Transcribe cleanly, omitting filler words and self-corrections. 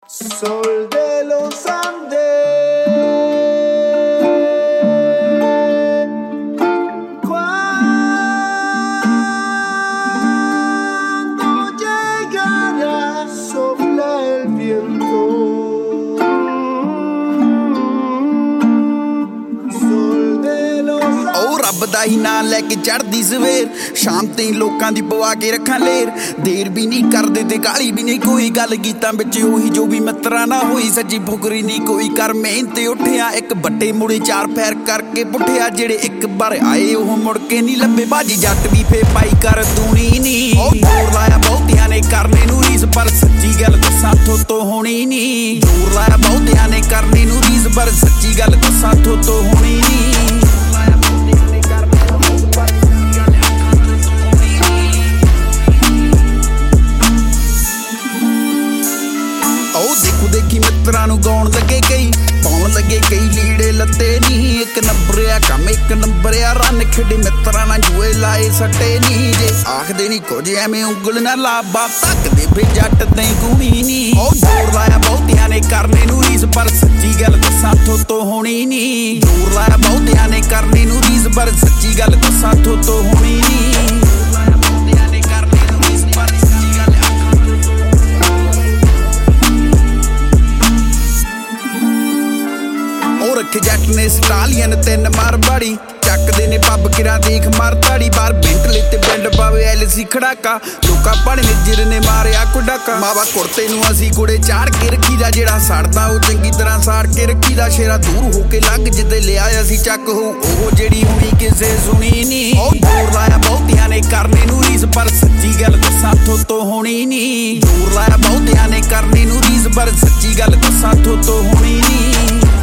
Sol de los Andes, cuando llegará sopla el viento. Sol de los Andes। ਉਹ ਰੱਬ ਦਾ ਹੀ ਨਾਂ ਲੈ ਕੇ ਚੜ੍ਹਦੀ ਸਵੇਰ, ਸ਼ਾਮ ਤੇ ਲੋਕਾਂ ਦੀ ਪਵਾ ਕੇ ਰੱਖਾਂ ਲੇਰ। ਦੇਰ ਵੀ ਨਹੀਂ ਕਰਦੇ ਤੇ ਕਾਲੀ ਵੀ ਨਹੀਂ ਕੋਈ, ਗੱਲ ਗੀਤਾਂ ਵਿੱਚ ਉਹੀ ਜੋ ਵੀ ਮਿੱਤਰਾਂ ਨਾ ਹੋਈ। ਸੱਜੀ ਫੁਕਰੀ ਨਹੀਂ ਕੋਈ, ਕਰ ਮਿਹਨਤ ਉੱਠਿਆ ਇੱਕ ਵੱਡੇ ਮੁੜੇ ਚਾਰ ਪੈਰ ਕਰਕੇ ਪੁੱਠਿਆ। ਜਿਹੜੇ ਇੱਕ ਵਾਰ ਆਏ ਉਹ ਮੁੜ ਕੇ ਨਹੀਂ ਲੱਭੇ, ਬਾਜੀ ਜੱਟ ਵੀ ਫੇ ਪਾਈ ਕਰ ਦੂਣੀ ਨਹੀਂ। ਉਹ ਜ਼ੋਰ ਲਾਇਆ ਬਹੁਤਿਆਂ ਨੇ ਕਰਨੇ ਨੂੰ ਰੀਸ, ਪਰ ਸੱਚੀ ਗੱਲ ਦੱਸਾਂ ਥੋਤੋਂ ਹੋਣੀ ਨਹੀਂ। ਜ਼ੋਰ ਲਾਇਆ ਬਹੁਤਿਆਂ ਨੇ ਕਰਨੇ ਨੂੰ ਰੀਸ, ਪਰ ਸੱਚੀ ਗੱਲ ਦੱਸਾਂ ਥੋਤੋਂ ਹੋਣੀ ਨਹੀਂ। ਦੇਖੀ ਮਿੱਤਰਾਂ ਨੂੰ ਗਾਉਣ ਲੱਗੇ ਕਈ, ਪਾਉਣ ਲੱਗੇ ਕਈ ਲੀੜੇ ਲੱਤੇ ਨਹੀਂ। ਇੱਕ ਨੰਬਰ ਆ ਕੰਮ, ਇੱਕ ਨੰਬਰ ਆ ਰਨ, ਖੇਡੇ ਮਿੱਤਰਾਂ ਨਾਲ ਜੂਏ ਲਾਏ ਸੱਟੇ ਨਹੀਂ। ਜੇ ਆਖਦੇ ਨਹੀਂ ਕੁਝ ਐਵੇਂ ਉਂਗਲ ਨਾ ਲਾਬਾ, ਤੱਕਦੇ ਫੇ ਜੱਟ ਤੇ ਗੁਣੀ ਨਹੀਂ। ਉਹ ਜ਼ੋਰ ਲਾਇਆ ਬਹੁਤਿਆਂ ਨੇ ਕਰਨੇ ਨੂੰ ਰੀਸ, ਪਰ ਸੱਚੀ ਗੱਲ ਦੱਸਾਂ ਥੋਤੋਂ ਹੋਣੀ ਨਹੀਂ। ਜ਼ੋਰ ਲਾਇਆ ਬਹੁਤਿਆਂ ਨੇ ਕਰਨੇ ਨੂੰ ਰੀਸ, ਪਰ ਸੱਚੀ ਗੱਲ ਦੱਸਾਂ ਥੋਤੋਂ ਹੋਣੀ ਨਹੀਂ। ਰੱਖੇ ਜੱਟ ਨੇ ਸਟਾਲੀਅਨ ਤਿੰਨ ਮਾਰਵਾੜੀ, ਚੱਕਦੇ ਨੇ ਪੱਬ ਕਿਰਾ ਦੇਖ ਮਾਰ ਤਾੜੀ। ਬਾਰ ਬਿੰਟਲੇ ਤੇ ਪਿੰਡ ਪਾਵੇ ਐਲਸੀ ਖੜਾਕਾ, ਲੋਕਾਂ ਪੜ ਨੇ ਜਿਰ ਨੇ ਮਾਰਿਆ ਕੁਡਾਕਾ। ਮਾਵਾ ਕੁੜਤੇ ਨੂੰ ਅਸੀਂ ਕੁੜੇ ਚਾੜ ਕੇ ਰੱਖੀਦਾ, ਜਿਹੜਾ ਸੜਦਾ ਉਹ ਚੰਗੀ ਤਰ੍ਹਾਂ ਸਾੜ ਕੇ ਰੱਖੀਦਾ। ਸ਼ੇਰਾ ਦੂਰ ਹੋ ਕੇ ਲੰਘ ਜਿੱਦੇ ਲਿਆ ਅਸੀਂ ਚੱਕ ਹੋ ਉਹ ਜਿਹੜੀ ਹੁਣੀ ਕਿਸੇ ਸੁਣੀ ਨਹੀਂ। ਉਹ ਜ਼ੋਰ ਲਾਇਆ ਬਹੁਤਿਆਂ ਨੇ ਕਰਨੇ ਨੂੰ ਰੀਸ, ਪਰ ਸੱਚੀ ਗੱਲ ਦੱਸਾਂ ਥੋਤੋਂ ਹੋਣੀ ਨਹੀਂ। ਜ਼ੋਰ ਲਾਇਆ ਬਹੁਤਿਆਂ ਨੇ ਕਰਨੇ ਨੂੰ ਰੀਸ, ਪਰ ਸੱਚੀ ਗੱਲ ਦੱਸਾਂ ਥੋਤੋਂ ਹੋਣੀ ਨਹੀਂ।